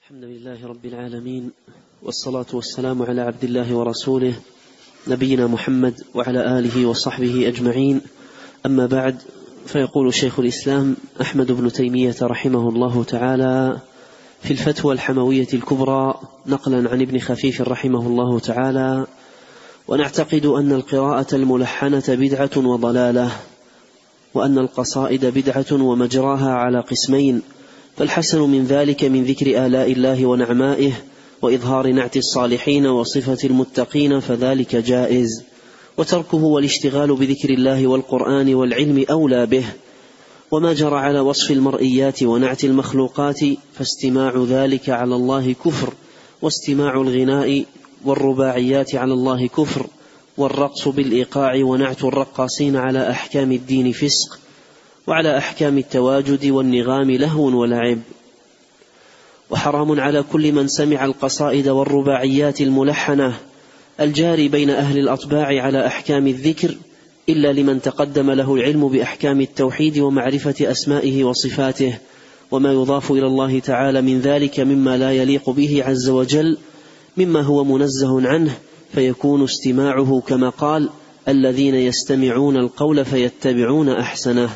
الحمد لله رب العالمين، والصلاة والسلام على عبد الله ورسوله نبينا محمد وعلى آله وصحبه أجمعين. أما بعد، فيقول شيخ الإسلام أحمد بن تيمية رحمه الله تعالى في الفتوى الحموية الكبرى نقلا عن ابن خفيف رحمه الله تعالى: ونعتقد أن القراءة الملحنة بدعة وضلالة، وأن القصائد بدعة ومجراها على قسمين، فالحسن من ذلك من ذكر آلاء الله ونعمائه وإظهار نعت الصالحين وصفة المتقين فذلك جائز، وتركه والاشتغال بذكر الله والقرآن والعلم أولى به. وما جرى على وصف المرئيات ونعت المخلوقات فاستماع ذلك على الله كفر، واستماع الغناء والرباعيات على الله كفر، والرقص بالإيقاع ونعت الرقاصين على أحكام الدين فسق، وعلى أحكام التواجد والنغام لهو ولعب. وحرام على كل من سمع القصائد والرباعيات الملحنة الجاري بين أهل الأطباع على أحكام الذكر إلا لمن تقدم له العلم بأحكام التوحيد ومعرفة أسمائه وصفاته، وما يضاف إلى الله تعالى من ذلك مما لا يليق به عز وجل مما هو منزه عنه، فيكون استماعه كما قال: الذين يستمعون القول فيتبعون أحسنه.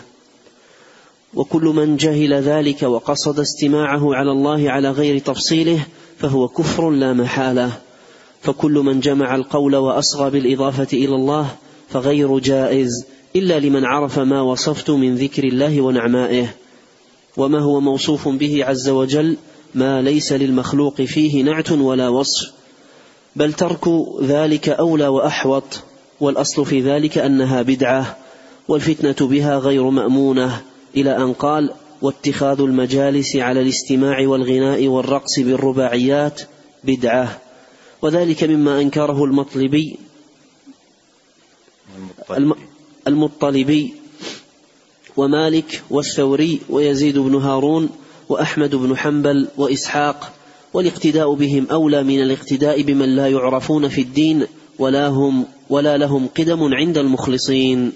وكل من جهل ذلك وقصد استماعه على الله على غير تفصيله فهو كفر لا محالة، فكل من جمع القول وأصغى بالإضافة إلى الله فغير جائز إلا لمن عرف ما وصفت من ذكر الله ونعمائه، وما هو موصوف به عز وجل ما ليس للمخلوق فيه نعت ولا وصف، بل ترك ذلك أولى وأحوط، والأصل في ذلك أنها بدعة، والفتنة بها غير مأمونة، إلى أن قال: واتخاذ المجالس على الاستماع والغناء والرقص بالرباعيات بدعة. وذلك مما أنكره المطلبي ومالك والثوري ويزيد بن هارون وأحمد بن حنبل وإسحاق، والاقتداء بهم أولى من الاقتداء بمن لا يعرفون في الدين ولا لهم قدم عند المخلصين.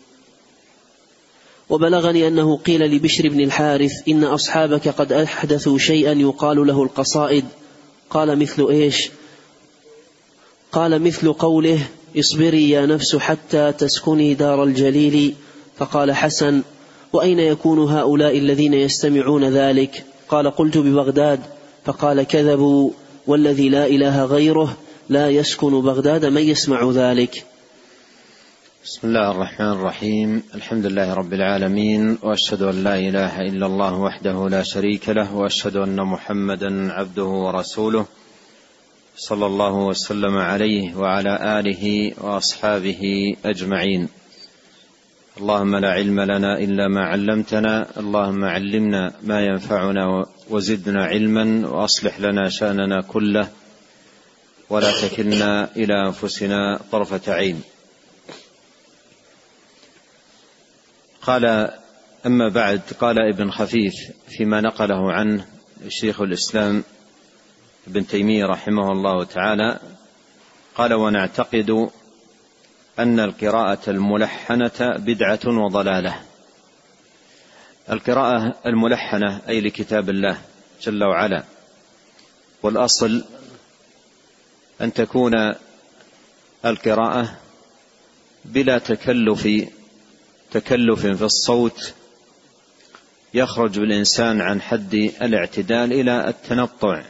وبلغني أنه قيل لبشر بن الحارث: إن أصحابك قد أحدثوا شيئا يقال له القصائد. قال: مثل إيش؟ قال: مثل قوله: اصبري يا نفس حتى تسكني دار الجليل. فقال حسن: وأين يكون هؤلاء الذين يستمعون ذلك؟ قال: قلت: ببغداد. فقال: كذبوا، والذي لا إله غيره لا يسكن بغداد من يسمع ذلك. بسم الله الرحمن الرحيم. الحمد لله رب العالمين، وأشهد أن لا إله إلا الله وحده لا شريك له، وأشهد أن محمدا عبده ورسوله صلى الله وسلم عليه وعلى آله وأصحابه أجمعين. اللهم لا علم لنا إلا ما علمتنا، اللهم علمنا ما ينفعنا وزدنا علما، وأصلح لنا شأننا كله، ولا تكلنا إلى أنفسنا طرفة عين. قال: أما بعد، قال ابن خفيف فيما نقله عنه شيخ الإسلام ابن تيمية رحمه الله تعالى، قال: ونعتقد أن القراءة الملحنة بدعة وضلالة. القراءة الملحنة أي لكتاب الله جل وعلا، والأصل أن تكون القراءة بلا تكلف في الصوت يخرج بالإنسان عن حد الاعتدال إلى التنطع،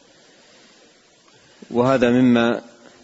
وهذا مما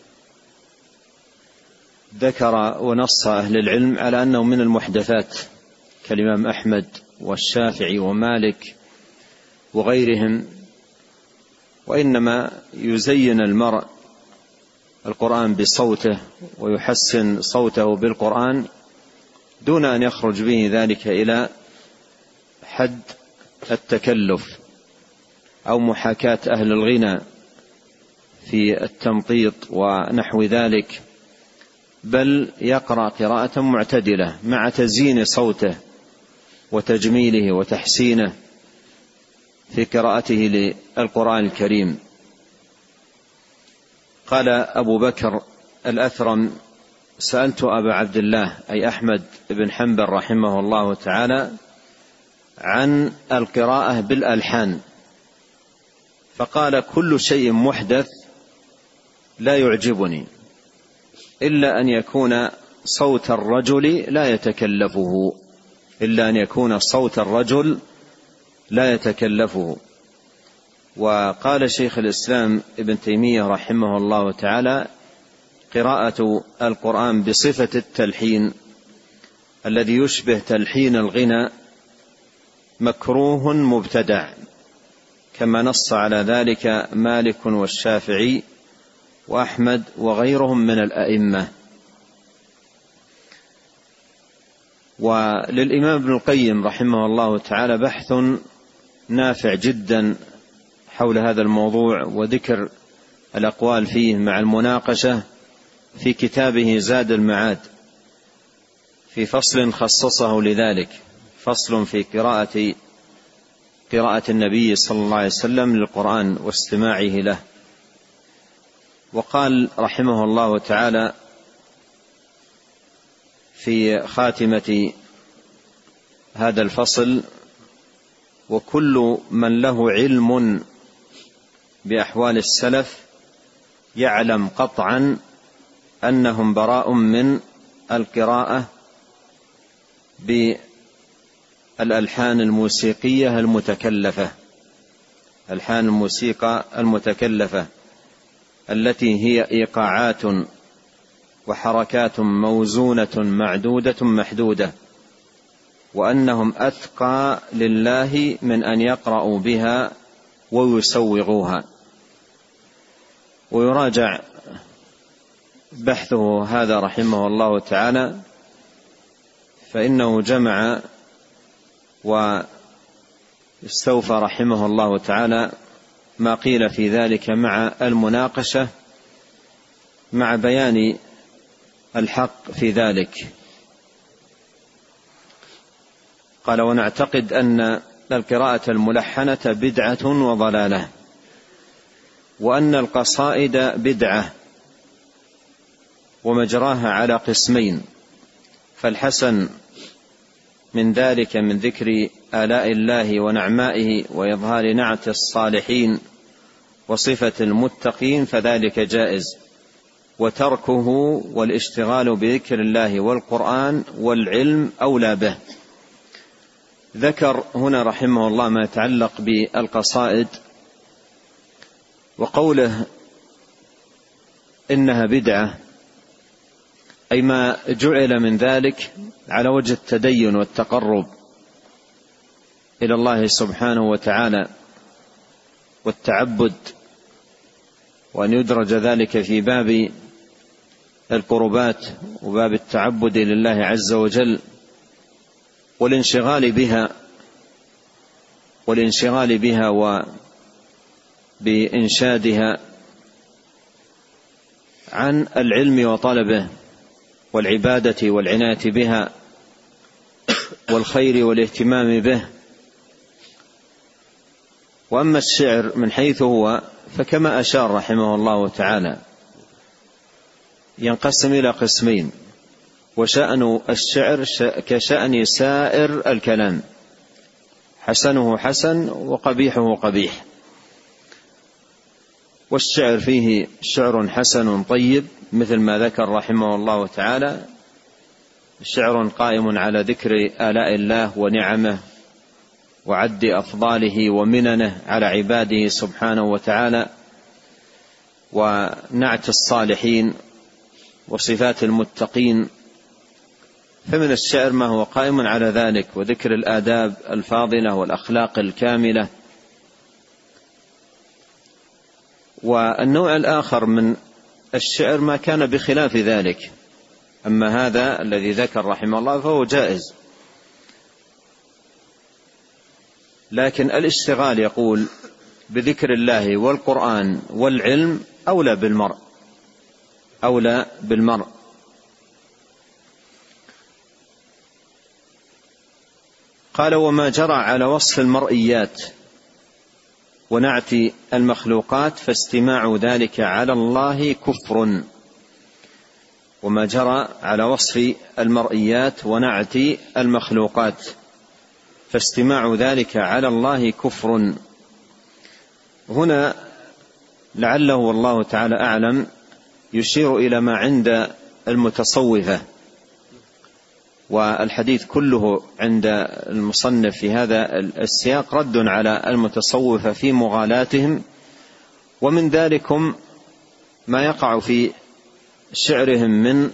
ذكر ونص أهل العلم على أنه من المحدثات كالإمام أحمد والشافعي ومالك وغيرهم. وإنما يزين المرء القرآن بصوته ويحسن صوته بالقرآن دون أن يخرج به ذلك إلى حد التكلف أو محاكاة أهل الغنى في التمطيط ونحو ذلك، بل يقرأ قراءة معتدلة مع تزيين صوته وتجميله وتحسينه في قراءته للقرآن الكريم. قال أبو بكر الأثرم: سألت أبا عبد الله أي أحمد بن حنبل رحمه الله تعالى عن القراءة بالألحان، فقال: كل شيء محدث لا يعجبني إلا أن يكون صوت الرجل لا يتكلفه، إلا أن يكون صوت الرجل لا يتكلفه. وقال شيخ الإسلام ابن تيمية رحمه الله تعالى: قراءة القرآن بصفة التلحين الذي يشبه تلحين الغنى مكروه مبتدع، كما نص على ذلك مالك والشافعي وأحمد وغيرهم من الأئمة. وللإمام ابن القيم رحمه الله تعالى بحث نافع جدا حول هذا الموضوع وذكر الأقوال فيه مع المناقشة في كتابه زاد المعاد، في فصل خصصه لذلك، فصل في قراءة النبي صلى الله عليه وسلم للقرآن واستماعه له. وقال رحمه الله تعالى في خاتمة هذا الفصل: وكل من له علم بأحوال السلف يعلم قطعا أنهم براء من القراءة بالألحان الموسيقية المتكلفة، ألحان الموسيقى المتكلفة التي هي إيقاعات وحركات موزونة معدودة محدودة، وأنهم أتقى لله من أن يقرأوا بها ويسوغوها. ويراجع بحثه هذا رحمه الله تعالى، فإنه جمع واستوفى رحمه الله تعالى ما قيل في ذلك مع المناقشة مع بيان الحق في ذلك. قال: ونعتقد أن القراءة الملحنة بدعة وضلالة، وأن القصائد بدعة ومجراها على قسمين: فالحسن من ذلك من ذكر آلاء الله ونعمائه وإظهار نعت الصالحين وصفة المتقين فذلك جائز، وتركه والاشتغال بذكر الله والقرآن والعلم أولى به. ذكر هنا رحمه الله ما يتعلق بالقصائد، وقوله إنها بدعة أي ما جعل من ذلك على وجه التدين والتقرب إلى الله سبحانه وتعالى والتعبد، وأن يدرج ذلك في باب القربات وباب التعبد لله عز وجل والانشغال بها وبإنشادها عن العلم وطلبه والعبادة والعناية بها والخير والاهتمام به. وأما الشعر من حيث هو فكما أشار رحمه الله تعالى ينقسم إلى قسمين: وشأن الشعر كشأن سائر الكلام، حسنه حسن وقبيحه قبيح. والشعر فيه شعر حسن طيب مثل ما ذكر رحمه الله تعالى، شعر قائم على ذكر آلاء الله ونعمه وعد أفضاله ومننه على عباده سبحانه وتعالى، ونعت الصالحين وصفات المتقين. فمن الشعر ما هو قائم على ذلك وذكر الآداب الفاضلة والأخلاق الكاملة. والنوع الآخر من الشعر ما كان بخلاف ذلك، أما هذا الذي ذكر رحمه الله فهو جائز. لكن الاشتغال يقول بذكر الله والقرآن والعلم أولى بالمرء. قال: وما جرى على وصف المرئيات ونعت المخلوقات فاستماع ذلك على الله كفر. وما جرى على وصف المرئيات ونعت المخلوقات فاستماع ذلك على الله كفر. هنا لعله والله تعالى أعلم يشير إلى ما عند المتصوفة، والحديث كله عند المصنف في هذا السياق رد على المتصوفة في مغالاتهم، ومن ذلكم ما يقع في شعرهم من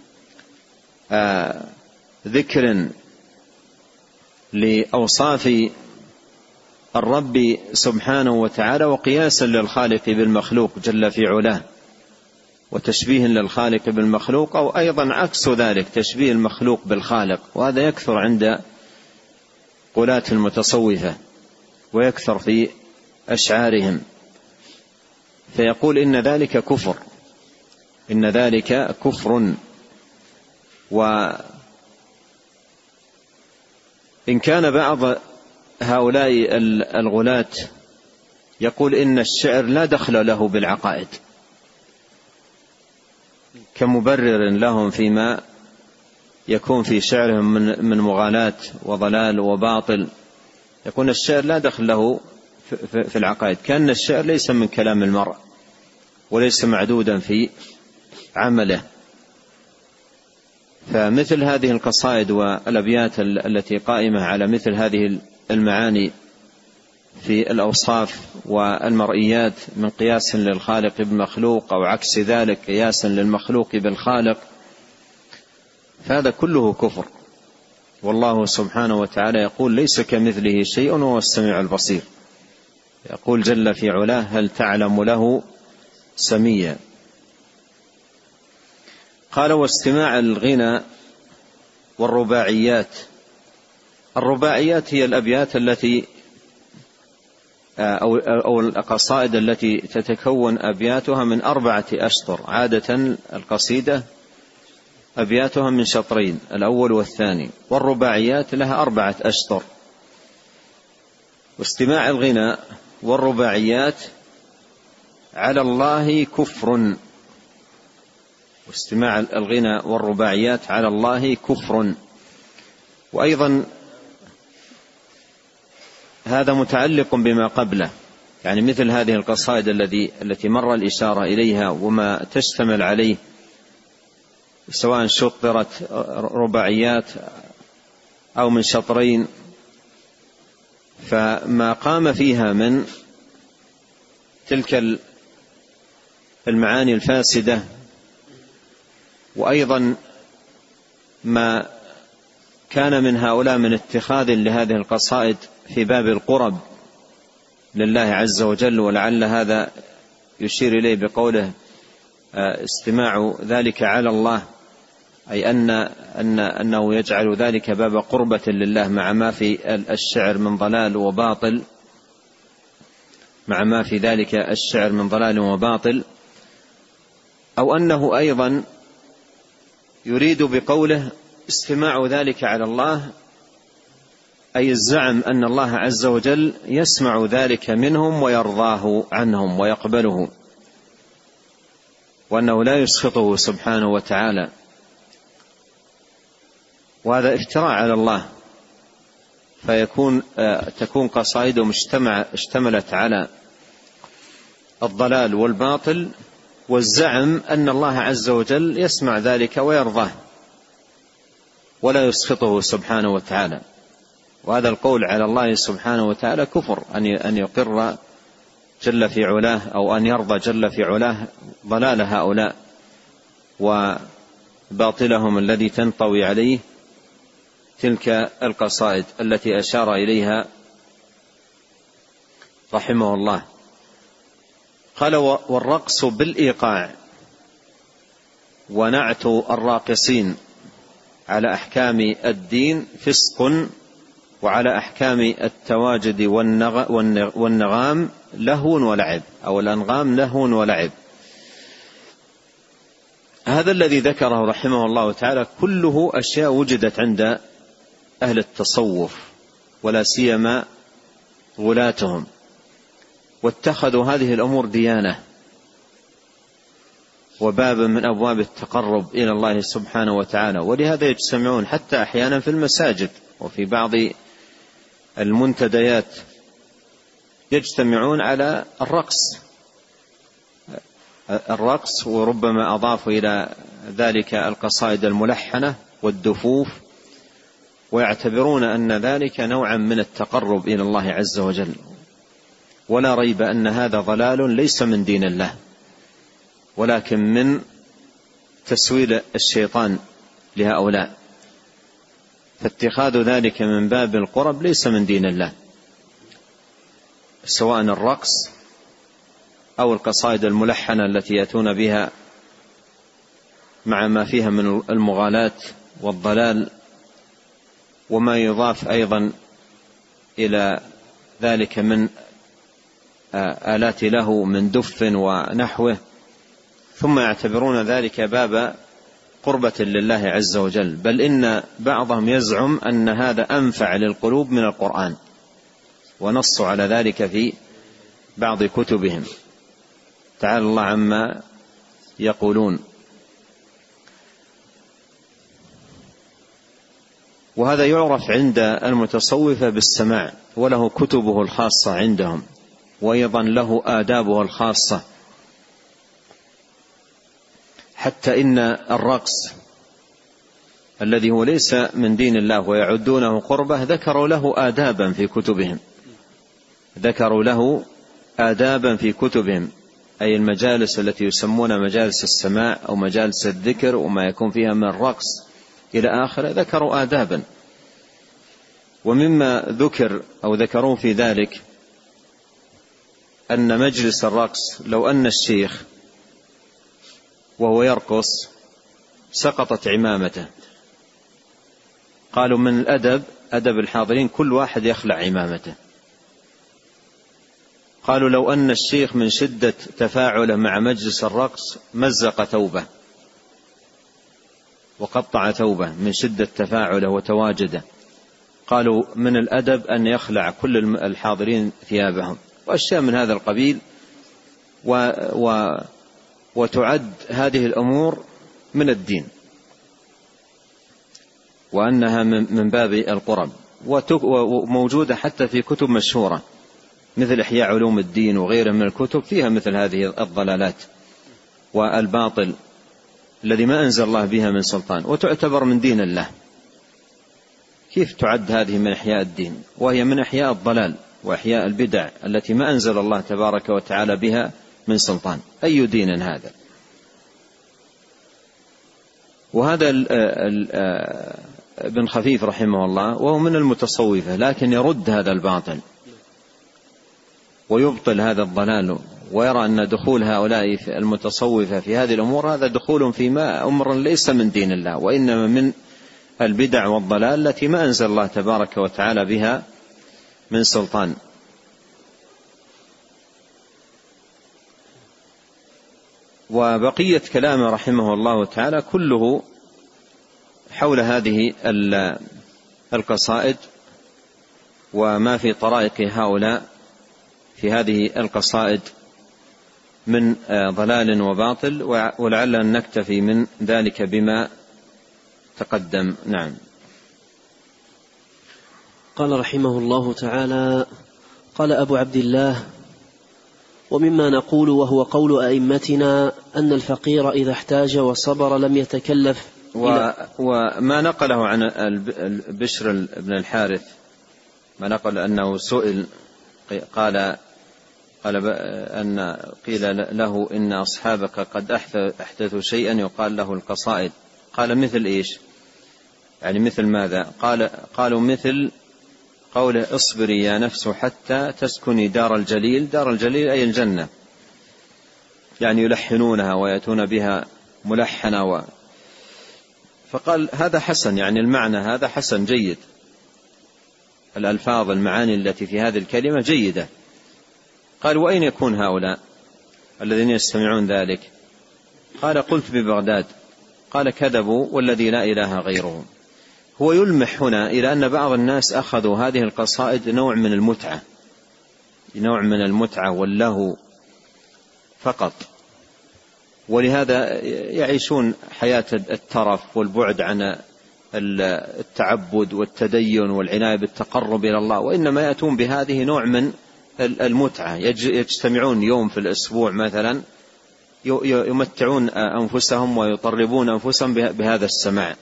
ذكر لأوصاف الرب سبحانه وتعالى وقياسا للخالق بالمخلوق جل في علاه، وتشبيه للخالق بالمخلوق، أو أيضا عكس ذلك تشبيه المخلوق بالخالق، وهذا يكثر عند قلاة المتصوفة ويكثر في أشعارهم، فيقول إن ذلك كفر، إن ذلك كفر. وإن كان بعض هؤلاء الغلاة يقول إن الشعر لا دخل له بالعقائد، كمبرر لهم فيما يكون في شعرهم من مغالاة وضلال وباطل، يكون الشعر لا دخل له في العقائد، كأن الشعر ليس من كلام المرء وليس معدودا في عمله. فمثل هذه القصائد والأبيات التي قائمة على مثل هذه المعاني في الأوصاف والمرئيات من قياس للخالق بالمخلوق أو عكس ذلك قياسا للمخلوق بالخالق، فهذا كله كفر. والله سبحانه وتعالى يقول ليس كمثله شيء وهو السميع البصير، يقول جل في علاه هل تعلم له سميا. قال واستماع الغنى والرباعيات. الرباعيات هي الأبيات التي أو القصائد التي تتكون أبياتها من 4 أشطر، عادة القصيدة أبياتها من شطرين الأول والثاني، والرباعيات لها 4 أشطر. واستماع الغنى والرباعيات على الله كفر، واستماع الغنى والرباعيات على الله كفر. وأيضا هذا متعلق بما قبله، يعني مثل هذه القصائد التي مر الإشارة إليها وما تشتمل عليه، سواء شطرت رباعيات أو من شطرين، فما قام فيها من تلك المعاني الفاسدة، وأيضا ما كان من هؤلاء من اتخاذ لهذه القصائد في باب القرب لله عز وجل، ولعل هذا يشير إليه بقوله استماع ذلك على الله، أي أنه يجعل ذلك باب قربة لله مع ما في الشعر من ضلال وباطل، مع ما في ذلك الشعر من ضلال وباطل. أو أنه أيضا يريد بقوله استماع ذلك على الله أي الزعم أن الله عز وجل يسمع ذلك منهم ويرضاه عنهم ويقبله، وأنه لا يسخطه سبحانه وتعالى، وهذا افتراء على الله، تكون قصائدهم اشتملت على الضلال والباطل والزعم أن الله عز وجل يسمع ذلك ويرضاه ولا يسخطه سبحانه وتعالى. وهذا القول على الله سبحانه وتعالى كفر، أن يقر جل في علاه أو أن يرضى جل في علاه ضلال هؤلاء وباطلهم الذي تنطوي عليه تلك القصائد التي أشار إليها رحمه الله. قال والرقص بالإيقاع ونعت الراقصين على أحكام الدين فسق، وعلى أحكام التواجد والنغام لهو ولعب، أو الأنغام لهو ولعب. هذا الذي ذكره رحمه الله تعالى كله أشياء وجدت عند أهل التصوف ولا سيما غلاتهم، واتخذوا هذه الأمور ديانة وبابا من أبواب التقرب إلى الله سبحانه وتعالى، ولهذا يجتمعون حتى أحيانا في المساجد وفي بعض المنتديات يجتمعون على الرقص، وربما أضافوا إلى ذلك القصائد الملحنة والدفوف، ويعتبرون أن ذلك نوعا من التقرب إلى الله عز وجل. ولا ريب أن هذا ضلال ليس من دين الله، ولكن من تسويل الشيطان لهؤلاء، فاتخاذ ذلك من باب القرب ليس من دين الله، سواء الرقص أو القصائد الملحنة التي يأتون بها مع ما فيها من المغالاة والضلال، وما يضاف أيضا إلى ذلك من آلات له من دف ونحوه، ثم يعتبرون ذلك باب قربة لله عز وجل. بل إن بعضهم يزعم أن هذا أنفع للقلوب من القرآن، ونصوا على ذلك في بعض كتبهم، تعالى الله عما يقولون. وهذا يعرف عند المتصوفة بالسماع، وله كتبه الخاصة عندهم، وأيضا له آدابه الخاصة، حتى إن الرقص الذي هو ليس من دين الله ويعدونه قربة ذكروا له آدابا في كتبهم، ذكروا له آدابا في كتبهم، أي المجالس التي يسمونها مجالس السماع أو مجالس الذكر وما يكون فيها من الرقص إلى آخره، ذكروا آدابا. ومما ذكر أو ذكروا في ذلك أن مجلس الرقص لو أن الشيخ وهو يرقص سقطت عمامته، قالوا من الأدب أدب الحاضرين كل واحد يخلع عمامته. قالوا لو أن الشيخ من شدة تفاعله مع مجلس الرقص مزق ثوبه وقطع ثوبه من شدة تفاعله وتواجده، قالوا من الأدب أن يخلع كل الحاضرين ثيابهم، وأشياء من هذا القبيل. وتعد هذه الأمور من الدين، وأنها من باب القرب، وموجودة حتى في كتب مشهورة مثل إحياء علوم الدين وغيرها من الكتب فيها مثل هذه الضلالات والباطل الذي ما أنزل الله بها من سلطان، وتعتبر من دين الله. كيف تعد هذه من إحياء الدين وهي من إحياء الضلال وإحياء البدع التي ما أنزل الله تبارك وتعالى بها من سلطان؟ أي دين هذا؟ وهذا ابن خفيف رحمه الله وهو من المتصوفة، لكن يرد هذا الباطل ويبطل هذا الضلال، ويرى أن دخول هؤلاء المتصوفة في هذه الأمور هذا دخول فيما أمر ليس من دين الله، وإنما من البدع والضلال التي ما أنزل الله تبارك وتعالى بها من سلطان. وبقية كلامه رحمه الله تعالى كله حول هذه القصائد وما في طرائق هؤلاء في هذه القصائد من ضلال وباطل، ولعلنا نكتفي من ذلك بما تقدم. نعم. قال رحمه الله تعالى: قال أبو عبد الله: ومما نقول وهو قول أئمتنا أن الفقير إذا احتاج وصبر لم يتكلف. وما نقله عن بشر بن الحارث، ما نقل أنه سئل قال أن قيل له إن أصحابك قد أحدثوا شيئا يقال له القصائد، قال مثل إيش؟ يعني مثل ماذا؟ قالوا مثل قوله: اصبري يا نفس حتى تسكني دار الجليل. دار الجليل أي الجنة، يعني يلحنونها ويأتون بها ملحنة فقال هذا حسن، يعني المعنى هذا حسن جيد، الألفاظ المعاني التي في هذه الكلمة جيدة. قال: وأين يكون هؤلاء الذين يستمعون ذلك؟ قال: قلت ببغداد. قال: كذبوا والذي لا إله غيره. هو يلمح هنا إلى أن بعض الناس أخذوا هذه القصائد نوع من المتعة واللهو فقط، ولهذا يعيشون حياة الترف والبعد عن التعبد والتدين والعناية بالتقرب إلى الله، وإنما يأتون بهذه نوع من المتعة، يجتمعون يوم في الأسبوع مثلا يمتعون أنفسهم ويطربون أنفسهم بهذا السماع.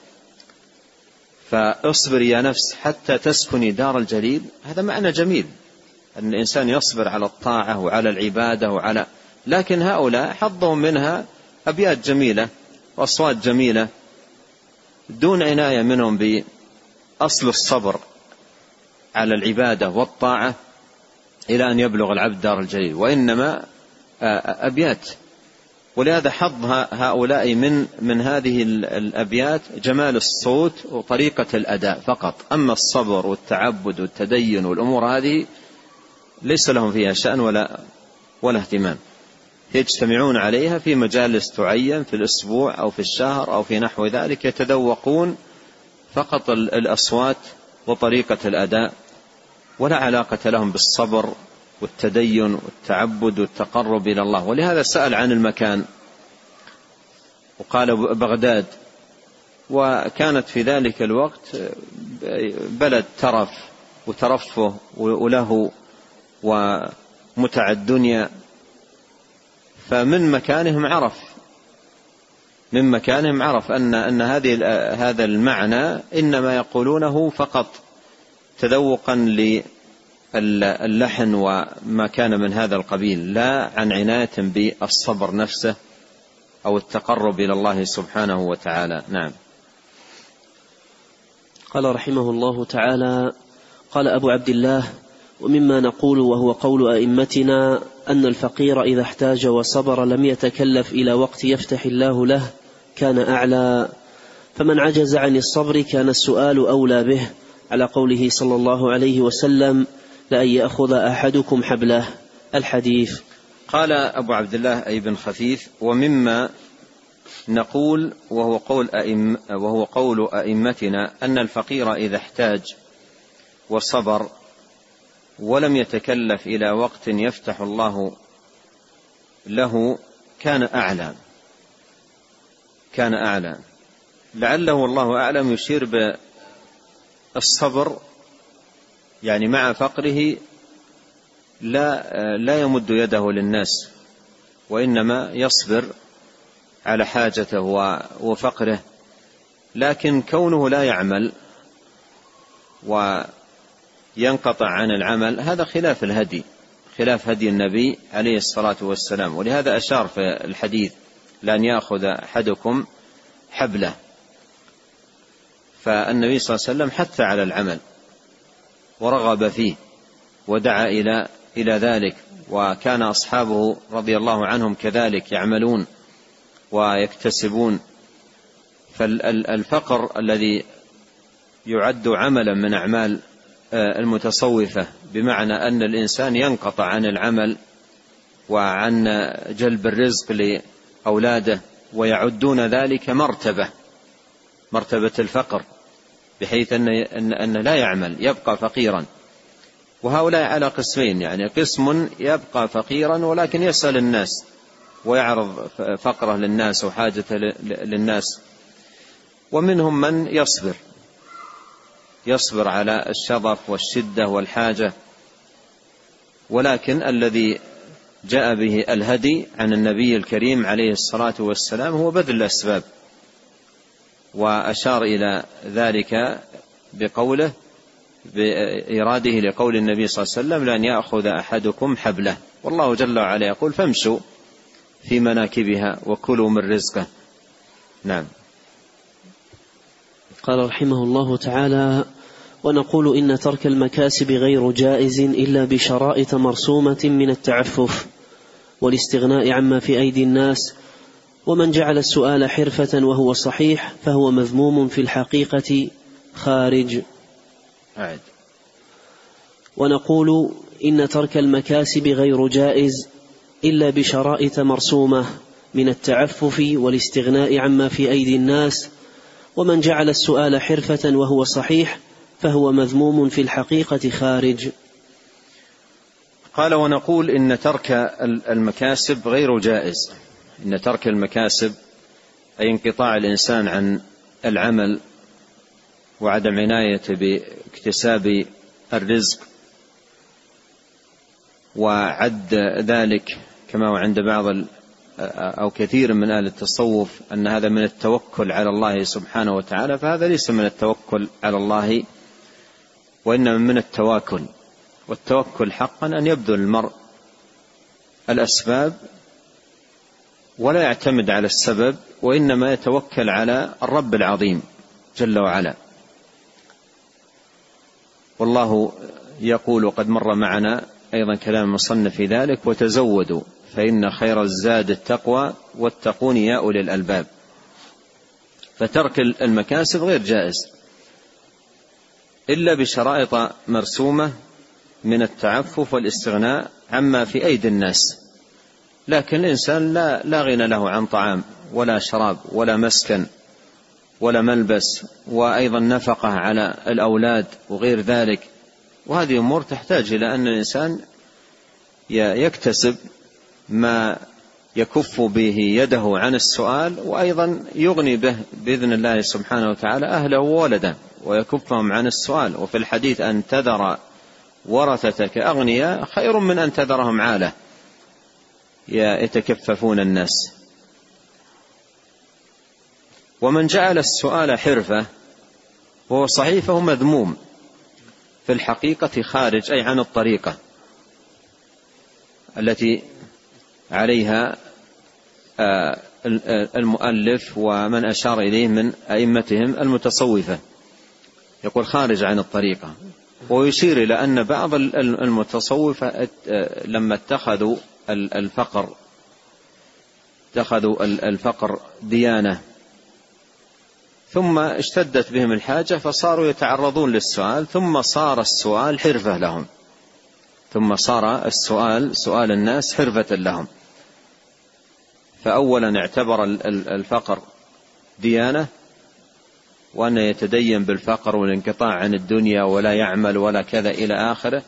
فاصبر يا نفس حتى تسكني دار الجليل، هذا معنى جميل أن الإنسان يصبر على الطاعة وعلى العبادة لكن هؤلاء حظهم منها أبيات جميلة وأصوات جميلة دون عناية منهم بأصل الصبر على العبادة والطاعة إلى أن يبلغ العبد دار الجليل، وإنما أبيات. ولهذا حظ هؤلاء من هذه الأبيات جمال الصوت وطريقة الأداء فقط، أما الصبر والتعبد والتدين والأمور هذه ليس لهم فيها شأن ولا اهتمام. يجتمعون عليها في مجالس تعين في الأسبوع أو في الشهر أو في نحو ذلك، يتذوقون فقط الأصوات وطريقة الأداء، ولا علاقة لهم بالصبر والتدين والتعبد والتقرب إلى الله. ولهذا سأل عن المكان وقال بغداد، وكانت في ذلك الوقت بلد ترف وترفه وله ومتع الدنيا، فمن مكانهم عرف أن هذا المعنى إنما يقولونه فقط تذوقا للحن وما كان من هذا القبيل، لا عن عناية بالصبر نفسه أو التقرب إلى الله سبحانه وتعالى. نعم. قال رحمه الله تعالى: قال أبو عبد الله: ومما نقول وهو قول أئمتنا أن الفقير إذا احتاج وصبر لم يتكلف إلى وقت يفتح الله له كان أعلى، فمن عجز عن الصبر كان السؤال أولى به، على قوله صلى الله عليه وسلم: لأن يأخذ أحدكم حبله، الحديث. قال أبو عبد الله أي بن خفيف: ومما نقول وهو قول أئمتنا أن الفقير إذا احتاج وصبر ولم يتكلف إلى وقت يفتح الله له كان أعلى. لعله الله أعلم يشير بالصبر يعني مع فقره لا يمد يده للناس، وإنما يصبر على حاجته وفقره، لكن كونه لا يعمل وينقطع عن العمل هذا خلاف هدي النبي عليه الصلاة والسلام. ولهذا أشار في الحديث: لأن يأخذ أحدكم حبله. فالنبي صلى الله عليه وسلم حث على العمل ورغب فيه ودعا إلى ذلك، وكان أصحابه رضي الله عنهم كذلك يعملون ويكتسبون. فالفقر الذي يعد عملا من أعمال المتصوفة، بمعنى أن الإنسان ينقطع عن العمل وعن جلب الرزق لأولاده، ويعدون ذلك مرتبة الفقر، بحيث أن لا يعمل يبقى فقيرا. وهؤلاء على قسمين، يعني قسم يبقى فقيرا ولكن يسأل الناس ويعرض فقره للناس وحاجته للناس، ومنهم من يصبر على الشظف والشدة والحاجة. ولكن الذي جاء به الهدي عن النبي الكريم عليه الصلاة والسلام هو بذل الأسباب، وأشار إلى ذلك بقوله بإراده لقول النبي صلى الله عليه وسلم: لأن يأخذ أحدكم حبله. والله جل وعلا يقول: فامشوا في مناكبها وكلوا من رزقه. نعم. قال رحمه الله تعالى: ونقول إن ترك المكاسب غير جائز إلا بشرائط مرسومة من التعفف والاستغناء عما في أيدي الناس، ومن جعل السؤال حرفة وهو صحيح فهو مذموم في الحقيقة خارج. ونقول إن ترك المكاسب غير جائز إلا بشرائط مرسومة من التعفف والاستغناء عما في أيدي الناس، ومن جعل السؤال حرفة وهو صحيح فهو مذموم في الحقيقة خارج. قال: ونقول إن ترك المكاسب غير جائز. إن ترك المكاسب أي انقطاع الإنسان عن العمل وعدم عنايته باكتساب الرزق وعد ذلك كما هو عند بعض أو كثير من أهل التصوف أن هذا من التوكل على الله سبحانه وتعالى، فهذا ليس من التوكل على الله، وإنما من التواكل. والتوكل حقا أن يبذل المرء الأسباب ولا يعتمد على السبب، وإنما يتوكل على الرب العظيم جل وعلا. والله يقول، قد مر معنا أيضا كلام المصنف في ذلك: وتزودوا فإن خير الزاد التقوى واتقون يا أولي الألباب. فترك المكاسب غير جائز إلا بشرائط مرسومة من التعفف والاستغناء عما في أيدي الناس. لكن الإنسان لا غنى له عن طعام ولا شراب ولا مسكن ولا ملبس، وأيضا نفقة على الأولاد وغير ذلك، وهذه أمور تحتاج إلى أن الإنسان يكتسب ما يكف به يده عن السؤال، وأيضا يغني به بإذن الله سبحانه وتعالى أهله وولده ويكفهم عن السؤال. وفي الحديث: أن تذر ورثتك أغنياء خير من أن تذرهم عالة يتكففون الناس. ومن جعل السؤال حرفة وهو صحيح فهو مذموم في الحقيقة، خارج أي عن الطريقة التي عليها المؤلف ومن أشار إليه من أئمتهم المتصوفة. يقول خارج عن الطريقة، ويشير إلى أن بعض المتصوفة لما اتخذوا الفقر ديانة، ثم اشتدت بهم الحاجة فصاروا يتعرضون للسؤال، ثم صار السؤال حرفة لهم، ثم صار سؤال الناس حرفة لهم. فأولا اعتبر الفقر ديانة، وأن يتدين بالفقر والانقطاع عن الدنيا ولا يعمل ولا كذا إلى آخره،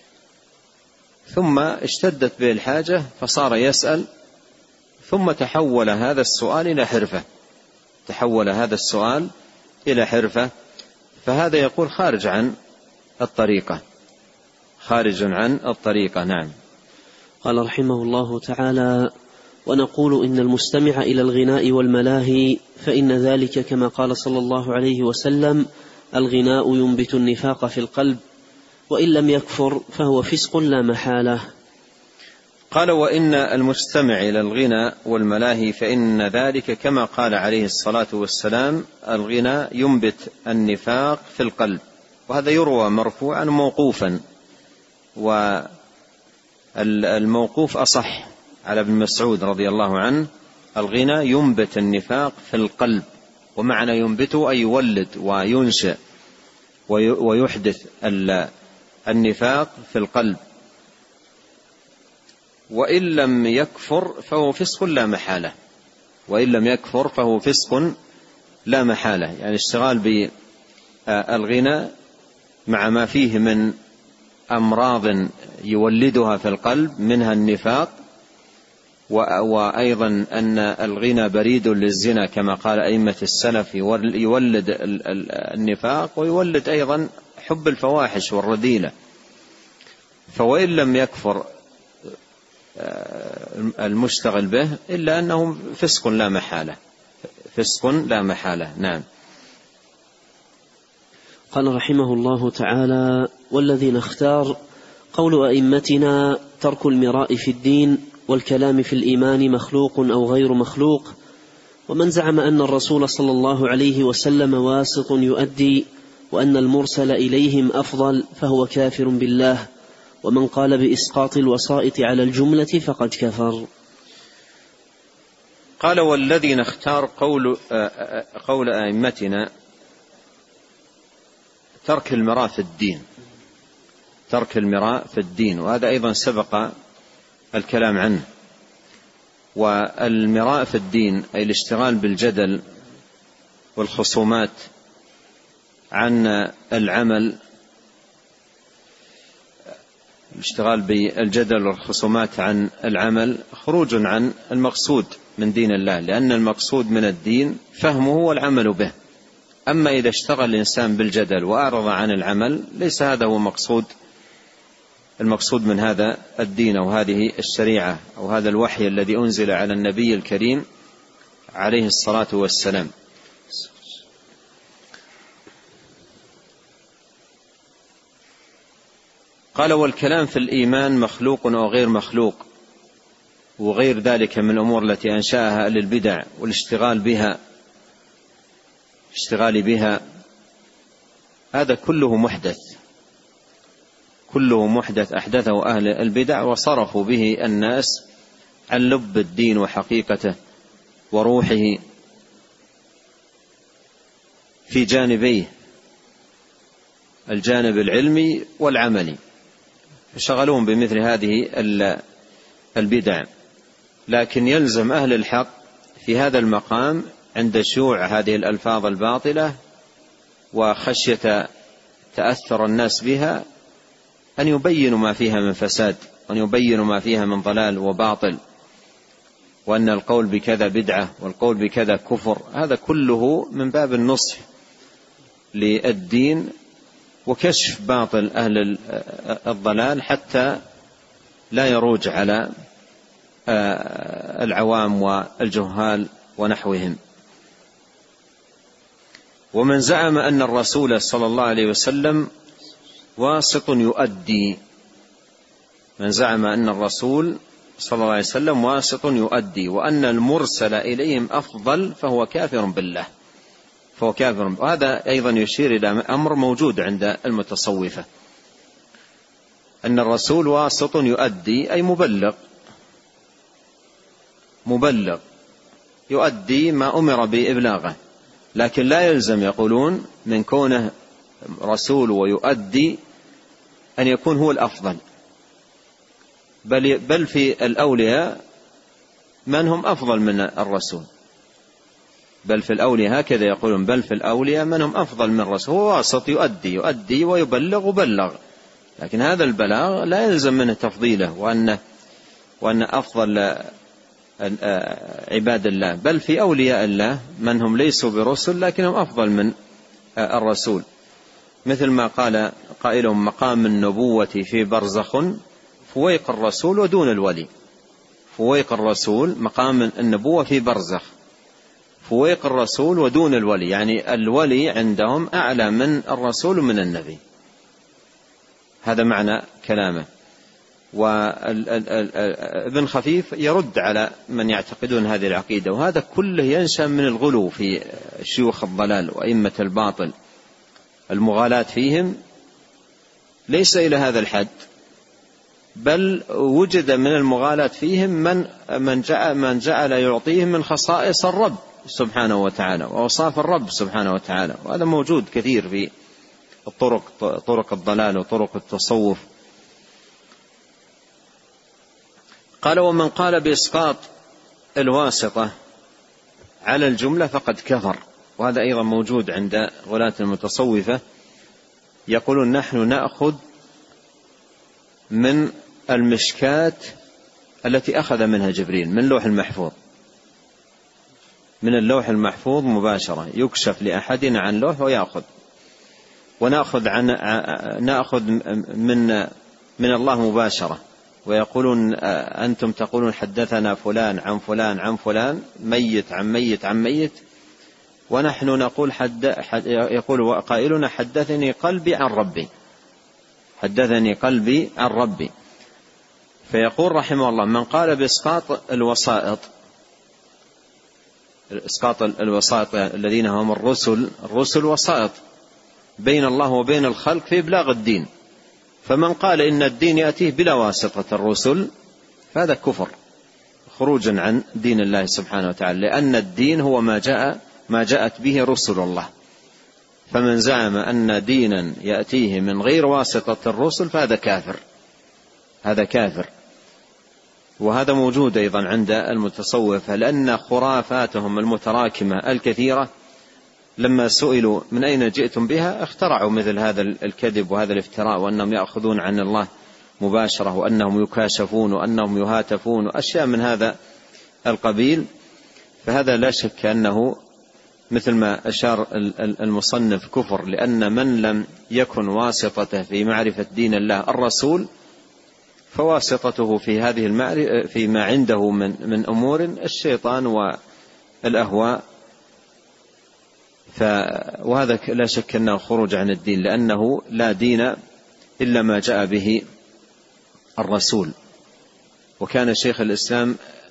ثم اشتدت به الحاجة فصار يسأل، ثم تحول هذا السؤال إلى حرفة، فهذا يقول خارج عن الطريقة. نعم. قال رحمه الله تعالى: ونقول إن المستمع إلى الغناء والملاهي فإن ذلك كما قال صلى الله عليه وسلم: الغناء ينبت النفاق في القلب، وإن لم يكفر فهو فسق لا محالة. قال: وإن المستمع إلى الغناء والملاهي فإن ذلك كما قال عليه الصلاة والسلام: الغناء ينبت النفاق في القلب. وهذا يروى مرفوعا موقوفا، والموقوف أصح على ابن مسعود رضي الله عنه: الغنى ينبت النفاق في القلب. ومعنى ينبته أي يولد وينشئ ويحدث النفاق في القلب. وإن لم يكفر فهو فسق لا محالة. يعني اشتغال بالغنى مع ما فيه من أمراض يولدها في القلب منها النفاق، وأيضا أن الغنى بريد للزنا كما قال أئمة السلف، يولد النفاق ويولد أيضا حب الفواحش والرذيلة. فوإن لم يكفر المشتغل به إلا أنه فسق لا محالة. نعم. قال رحمه الله تعالى: والذي نختار قول أئمتنا ترك المراء في الدين والكلام في الإيمان مخلوق أو غير مخلوق. ومن زعم أن الرسول صلى الله عليه وسلم واسط يؤدي وأن المرسل إليهم أفضل فهو كافر بالله. ومن قال بإسقاط الوسائط على الجملة فقد كفر. قال: والذي نختار قول أئمتنا ترك المراء في الدين، وهذا أيضا سبق الكلام عنه. والمراء في الدين أي الاشتغال بالجدل والخصومات عن العمل، الاشتغال بالجدل والخصومات عن العمل خروج عن المقصود من دين الله، لأن المقصود من الدين فهمه والعمل به. أما إذا اشتغل الإنسان بالجدل وأعرض عن العمل ليس هذا هو مقصود المقصود من هذا الدين أو هذه الشريعة أو هذا الوحي الذي أنزل على النبي الكريم عليه الصلاة والسلام. قال: والكلام في الإيمان مخلوق أو غير مخلوق، وغير ذلك من الأمور التي أنشأها أهل البدع والاشتغال بها، هذا كله محدث أحدثه أهل البدع وصرفوا به الناس عن لب الدين وحقيقته وروحه في جانبيه، الجانب العلمي والعملي، فشغلون بمثل هذه البدع. لكن يلزم أهل الحق في هذا المقام عند شيوع هذه الألفاظ الباطلة وخشية تأثر الناس بها أن يبينوا ما فيها من فساد، وأن يبينوا ما فيها من ضلال وباطل، وأن القول بكذا بدعة والقول بكذا كفر. هذا كله من باب النصح للدين وكشف باطل أهل الضلال حتى لا يروج على العوام والجهال ونحوهم. ومن زعم أن الرسول صلى الله عليه وسلم واسط يؤدي، من زعم أن الرسول صلى الله عليه وسلم واسط يؤدي وأن المرسل إليهم أفضل فهو كافر بالله، وهذا أيضا يشير إلى أمر موجود عند المتصوفة، أن الرسول واسط يؤدي أي مبلغ يؤدي ما أمر بإبلاغه، لكن لا يلزم يقولون من كونه رسول ويؤدي أن يكون هو الأفضل، بل في الأولياء من هم أفضل من الرسول، بل في الأولياء هكذا يقولون، بل في الأولياء من هم أفضل من الرسول، هو واسط يؤدي ويبلغ، لكن هذا البلاغ لا يلزم منه تفضيله وأن أفضل عباد الله، بل في أولياء الله من هم ليسوا برسل لكنهم أفضل من الرسول، مثل ما قال قائلهم: مقام النبوة في برزخ فويق الرسول ودون الولي. فويق الرسول مقام النبوة في برزخ، فويق الرسول ودون الولي، يعني الولي عندهم أعلى من الرسول ومن النبي، هذا معنى كلامه. وابن خفيف يرد على من يعتقدون هذه العقيدة، وهذا كله ينشأ من الغلو في شيوخ الضلال وأئمة الباطل، المغالاة فيهم ليس إلى هذا الحد، بل وجد من المغالاة فيهم من جعل يعطيهم من خصائص الرب سبحانه وتعالى وأوصاف الرب سبحانه وتعالى، وهذا موجود كثير في طرق الضلال وطرق التصوف. قال: ومن قال بإسقاط الواسطة على الجملة فقد كفر، وهذا أيضا موجود عند غلاة المتصوفة، يقولون: نحن نأخذ من المشكات التي أخذ منها جبريل من اللوح المحفوظ، من اللوح المحفوظ مباشرة، يكشف لأحدنا عن لوح ويأخذ، نأخذ من الله مباشرة. ويقولون: أنتم تقولون حدثنا فلان عن فلان عن فلان، ميت عن ميت عن ميت، ونحن نقول يقول قائلنا: حدثني قلبي عن ربي، حدثني قلبي عن ربي. فيقول رحمه الله: من قال بإسقاط الوسائط، إسقاط الوسائط الذين هم الرسل وسائط بين الله وبين الخلق في إبلاغ الدين، فمن قال إن الدين يأتيه بلا واسطة الرسل فهذا كفر، خروجا عن دين الله سبحانه وتعالى، لأن الدين هو ما جاءت به رسل الله، فمن زعم أن دينا يأتيه من غير واسطة الرسل فهذا كافر. وهذا موجود أيضا عند المتصوفة، لأن خرافاتهم المتراكمة الكثيرة لما سئلوا من أين جئتم بها اخترعوا مثل هذا الكذب وهذا الافتراء، وأنهم يأخذون عن الله مباشرة، وأنهم يكاشفون، وأنهم يهاتفون، وأشياء من هذا القبيل. فهذا لا شك أنه مثل ما أشار المصنف كفر، لأن من لم يكن واسطته في معرفة دين الله الرسول فواسطته في هذه فيما عنده من أمور الشيطان والأهواء. وهذا لا شك أنه خروج عن الدين، لأنه لا دين إلا ما جاء به الرسول. وكان شيخ الإسلام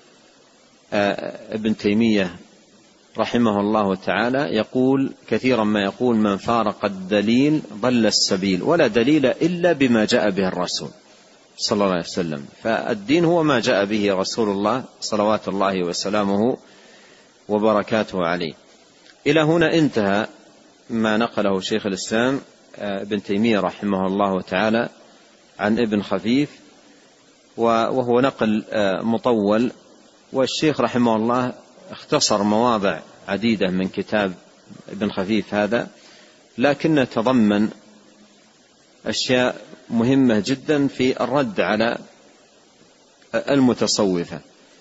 ابن تيمية رحمه الله تعالى يقول كثيرا ما يقول: من فارق الدليل ضل السبيل، ولا دليل إلا بما جاء به الرسول صلى الله عليه وسلم. فالدين هو ما جاء به رسول الله صلوات الله وسلامه وبركاته عليه. إلى هنا انتهى ما نقله شيخ الإسلام ابن تيمية رحمه الله تعالى عن ابن خفيف، وهو نقل مطول، والشيخ رحمه الله اختصر مواضع عديدة من كتاب ابن خفيف هذا، لكنه تضمن أشياء مهمة جدا في الرد على المتصوفة.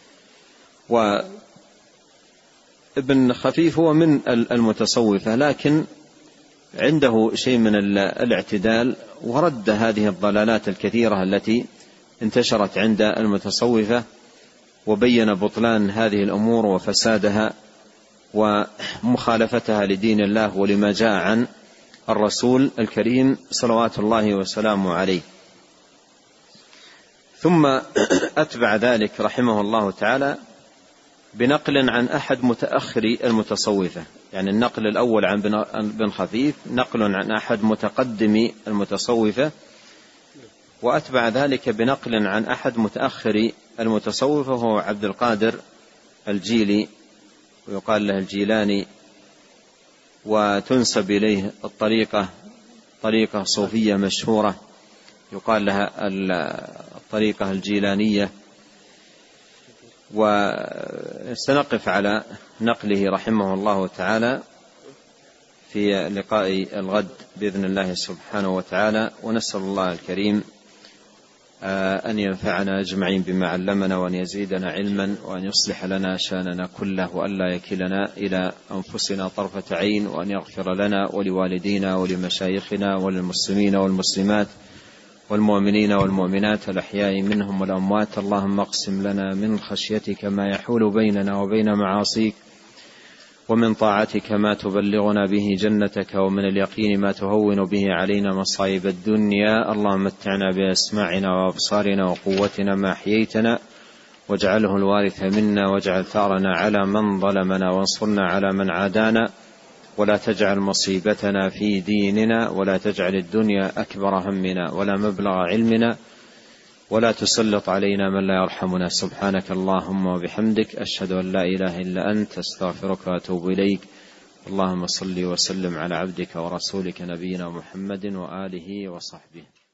وابن خفيف هو من المتصوفة، لكن عنده شيء من الاعتدال، ورد هذه الضلالات الكثيرة التي انتشرت عند المتصوفة، وبين بطلان هذه الأمور وفسادها ومخالفتها لدين الله ولما جاء عن الرسول الكريم صلوات الله وسلامه عليه. ثم أتبع ذلك رحمه الله تعالى بنقل عن أحد متأخري المتصوفة، يعني النقل الأول عن بن خفيف نقل عن أحد متقدمي المتصوفة، وأتبع ذلك بنقل عن أحد متأخري المتصوفة وهو عبد القادر الجيلي، ويقال له الجيلاني، وتنسب إليه طريقة صوفية مشهورة يقال لها الطريقة الجيلانية. وسنقف على نقله رحمه الله تعالى في لقاء الغد بإذن الله سبحانه وتعالى، ونسأل الله الكريم أن ينفعنا أجمعين بما علمنا، وأن يزيدنا علما، وأن يصلح لنا شأننا كله، وأن لا يكلنا إلى أنفسنا طرفة عين، وأن يغفر لنا ولوالدينا ولمشايخنا وللمسلمين والمسلمات والمؤمنين والمؤمنات الأحياء منهم والأموات. اللهم اقسم لنا من خشيتك ما يحول بيننا وبين معاصيك، ومن طاعتك ما تبلغنا به جنتك، ومن اليقين ما تهون به علينا مصائب الدنيا. اللهم متعنا بأسماعنا وأبصارنا وقوتنا ما أحييتنا، واجعله الوارث منا، واجعل ثأرنا على من ظلمنا، وانصرنا على من عادانا، ولا تجعل مصيبتنا في ديننا، ولا تجعل الدنيا أكبر همنا ولا مبلغ علمنا، ولا تسلط علينا من لا يرحمنا. سبحانك اللهم وبحمدك، أشهد أن لا إله إلا أنت، أستغفرك وأتوب إليك. اللهم صل وسلم على عبدك ورسولك نبينا محمد وآله وصحبه.